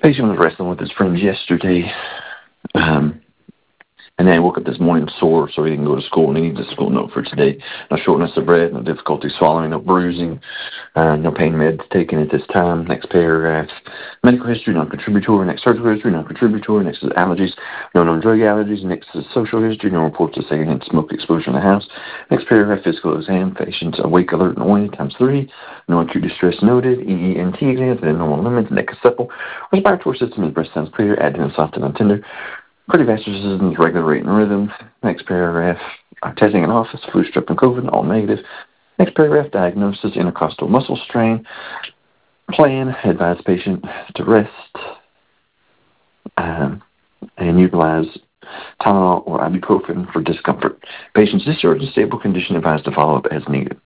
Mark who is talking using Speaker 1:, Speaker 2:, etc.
Speaker 1: Patient was wrestling with his friends yesterday, and then he woke up this morning sore, so he didn't go to school, and he needs a school note for today. No shortness of breath, no difficulty swallowing, no bruising, no pain meds taken at this time. Next paragraph. Medical history, non-contributory. Next surgical history, non-contributory. Next is allergies, no known drug allergies. Next is social history, no reports of secondhand smoke exposure in the house. Next paragraph, physical exam. Patients awake, alert, and oriented times 3. No acute distress noted. EENT exams within normal limits. Neck is supple. Respiratory system is breast sounds clear. Abdomen soft and untender. Cardiovascular system is regular rate and rhythm. Next paragraph, testing in office, flu, strep, and COVID, all negative. Next paragraph, diagnosis, intercostal muscle strain. Plan, advise patient to rest and utilize Tylenol or ibuprofen for discomfort. Patient's discharged in stable condition, advised to follow up as needed.